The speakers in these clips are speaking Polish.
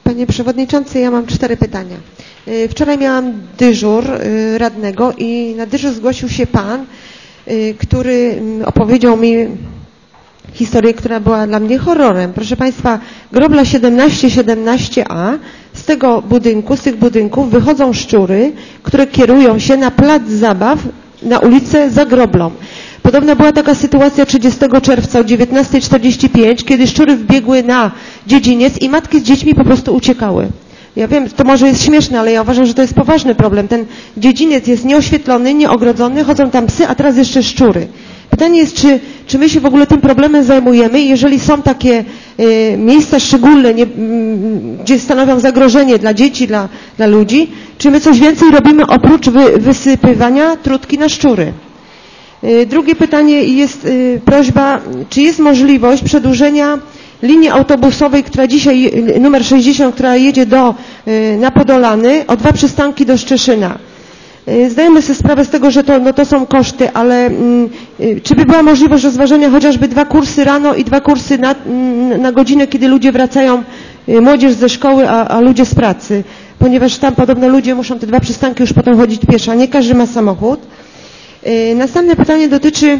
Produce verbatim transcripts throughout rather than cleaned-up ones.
Panie Przewodniczący, ja mam cztery pytania. Wczoraj miałam dyżur radnego i na dyżur zgłosił się pan, który opowiedział mi historię, która była dla mnie horrorem. Proszę Państwa, Grobla siedemnaście siedemnaście A, z tego budynku, z tych budynków wychodzą szczury, które kierują się na plac zabaw na ulicę za Groblą. Podobno była taka sytuacja trzydziestego czerwca o dziewiętnasta czterdzieści pięć, kiedy szczury wbiegły na dziedziniec i matki z dziećmi po prostu uciekały. Ja wiem, to może jest śmieszne, ale ja uważam, że to jest poważny problem. Ten dziedziniec jest nieoświetlony, nieogrodzony, chodzą tam psy, a teraz jeszcze szczury. Pytanie jest, czy, czy my się w ogóle tym problemem zajmujemy i jeżeli są takie y, miejsca szczególne, nie, m, gdzie stanowią zagrożenie dla dzieci, dla, dla ludzi, czy my coś więcej robimy oprócz wy, wysypywania trutki na szczury? Y, drugie pytanie jest y, prośba, czy jest możliwość przedłużenia linii autobusowej, która dzisiaj, numer sześćdziesiąt, która jedzie do, y, na Podolany, o dwa przystanki do Szczeszyna. Zdajemy sobie sprawę z tego, że to, no to są koszty, ale y, czy by była możliwość rozważenia chociażby dwa kursy rano i dwa kursy na, na godzinę, kiedy ludzie wracają, y, młodzież ze szkoły, a, a ludzie z pracy, ponieważ tam podobno ludzie muszą te dwa przystanki już potem chodzić pieszo, nie każdy ma samochód. Y, następne pytanie dotyczy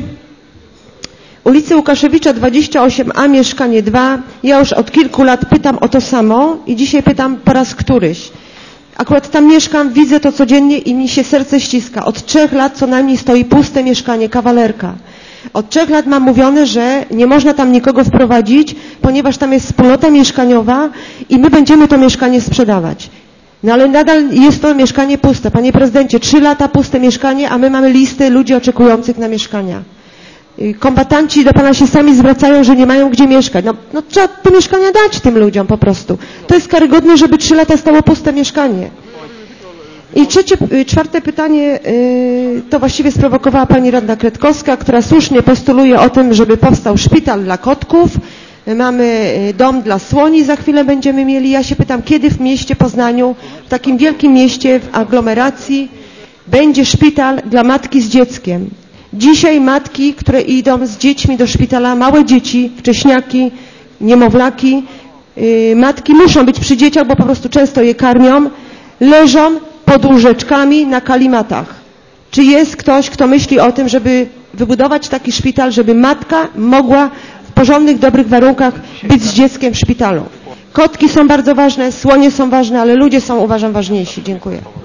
ulicy Łukaszewicza dwadzieścia osiem A, mieszkanie dwa. Ja już od kilku lat pytam o to samo i dzisiaj pytam po raz któryś. Akurat tam mieszkam, widzę to codziennie i mi się serce ściska. Od trzech lat co najmniej stoi puste mieszkanie, kawalerka. Od trzech lat mam mówione, że nie można tam nikogo wprowadzić, ponieważ tam jest wspólnota mieszkaniowa i my będziemy to mieszkanie sprzedawać. No ale nadal jest to mieszkanie puste. Panie prezydencie, trzy lata puste mieszkanie, a my mamy listy ludzi oczekujących na mieszkania. Kombatanci do pana się sami zwracają, że nie mają gdzie mieszkać. No, no trzeba te mieszkania dać tym ludziom po prostu. To jest karygodne, żeby trzy lata stało puste mieszkanie. I trzecie, czwarte pytanie, to właściwie sprowokowała pani radna Kretkowska, która słusznie postuluje o tym, żeby powstał szpital dla kotków. Mamy dom dla słoni, za chwilę będziemy mieli. Ja się pytam, kiedy w mieście Poznaniu, w takim wielkim mieście, w aglomeracji, będzie szpital dla matki z dzieckiem. Dzisiaj matki, które idą z dziećmi do szpitala, małe dzieci, wcześniaki, niemowlaki, yy, matki muszą być przy dzieciach, bo po prostu często je karmią, leżą pod łóżeczkami na kalimatach. Czy jest ktoś, kto myśli o tym, żeby wybudować taki szpital, żeby matka mogła w porządnych, dobrych warunkach być z dzieckiem w szpitalu? Kotki są bardzo ważne, słonie są ważne, ale ludzie są, uważam, ważniejsi. Dziękuję.